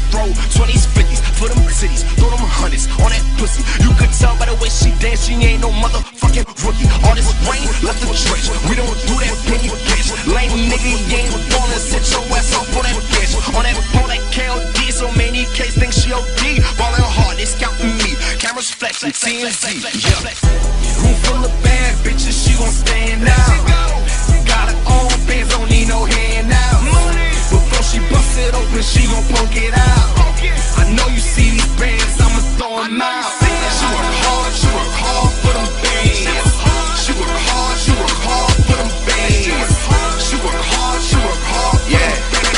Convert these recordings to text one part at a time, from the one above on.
throw 20s, 50s for them cities, throw them hundreds on that pussy. You could tell by the way she dance, she ain't no motherfucking rookie. All this rain left the trench, we don't do that when you catch. Lame nigga, you ain't ballin', sit your ass off on that bench. On that KLD, so many K's think she OD. Ballin' hard, they scouting me, cameras flexing, TMZ. Yeah. Room full of bad bitches, she gon' stand out. Got her own bands, don't need no hand out. Before she bust it open, she gon' poke it out. I know you see these bands, I'ma throw them out. She work hard for them bands. She work hard for them bands. She work hard, yeah.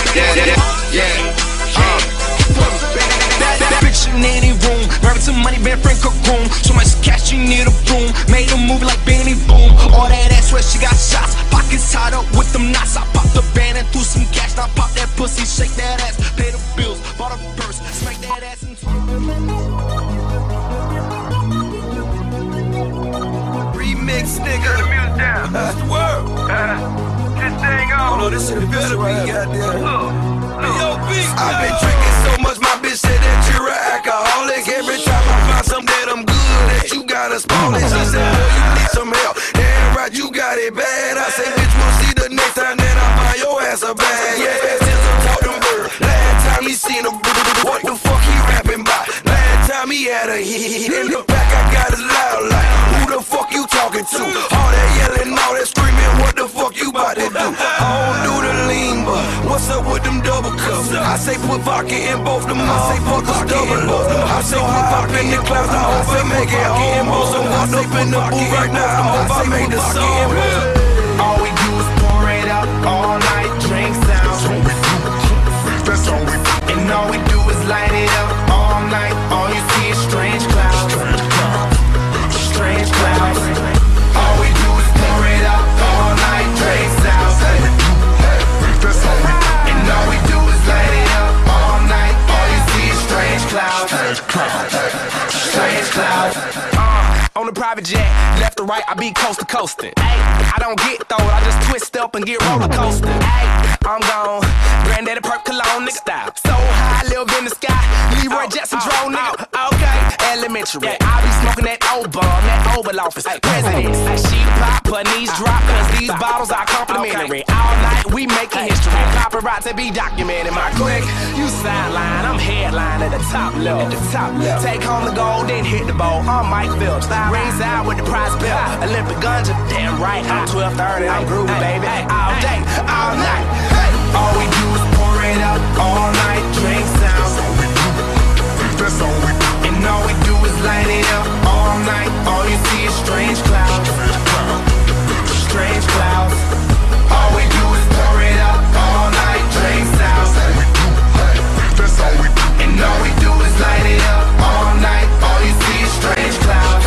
That bitch in any room, married to money, been Frank Cocoon. So much cash, she need a broom. Made a movie like Benny Boom. All that ass where she got shots, pockets tied up with them knots. I popped the band and threw some cash. Now pop that pussy, shake that ass, pay the bills, bought a purse, smack that ass and remix, nigga. The music down. That's the word. This thing on. Oh no, this shit better be goddamn. I've been drinking so much, my bitch said that you're an alcoholic. Every time I find something that I'm good at, you gotta spoil it. She said, boy, you need some help. Damn right, you got it bad. I say, bitch, we'll see the next time that I buy your ass a bag. Yeah, since I talked to her, last time he seen a what the fuck he rapping about? Last time he had a hit. In the back, I got it loud like, who the fuck you talking to? All that yelling, all that screaming, what the fuck you about to do? I don't do the lean, but what's up with them double cups? I say put vodka in both them, I say fuck us double up. I say put vodka in the clouds, I hope I make it almost. I'm walked up in the booth right now, I hope I made the song. all we do is pour it out all night, drink sound. That's all we do. And all we do is light it up all night. All you see is strange clouds. Strange clouds. All we do is pour it out all night, drink sound. That's all we do. And all we do is light it up all night. All you see is strange clouds. Strange clouds. On the private jet, left to right, I be coast to coastin'. I don't get thrown, I just twist up and get roller coaster. I'm gone, granddaddy perk cologne, nigga style. So high, live in the sky, Leroy Jetson drone, nigga. Okay, elementary, I be smoking that old bomb, that Oval Office. Presidents, she pop, her knees drop, cause these bottles are complimentary. All night, we making history. Paparazzi be documenting my clique. You sideline, I'm headline at the top level. Take home the gold, then hit the bowl. I'm Mike Phillips. Rings out with the prize bill. Olympic Gunja, damn right. I'm 12:30, I'm groovy, baby. All day, all night. All we do is pour it out all night, drink sound. That's all we do. And all we do is light it up all night. All you see is strange clouds. Strange clouds. All we do is pour it out all night, drink sound. That's all we do. And all we do is light it up all night. All you see is strange clouds.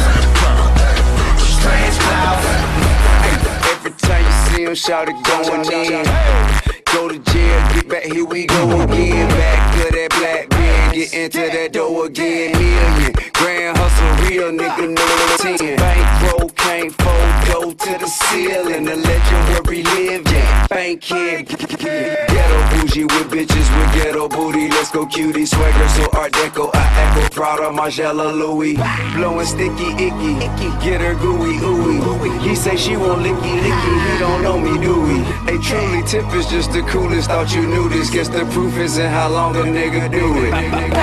Strange clouds. Every time you see him, shout it going in. Go to jail, get back, here we go again. Back to that black bin, get into that dough again. Million, grand hustle, real nigga, no 10. Bankroll can't fold, go to the ceiling. The legendary live, yeah. Bank kid, ghetto bougie with bitches with ghetto booty. Let's go cutie, swagger so art deco. I echo Prada, Margiela, Louis. Blowing sticky, icky, get her gooey, ooey. He say she want licky, he don't know me, do we? Hey, truly, tip is just the coolest, thought you knew this. Guess the proof is in how long a nigga do it.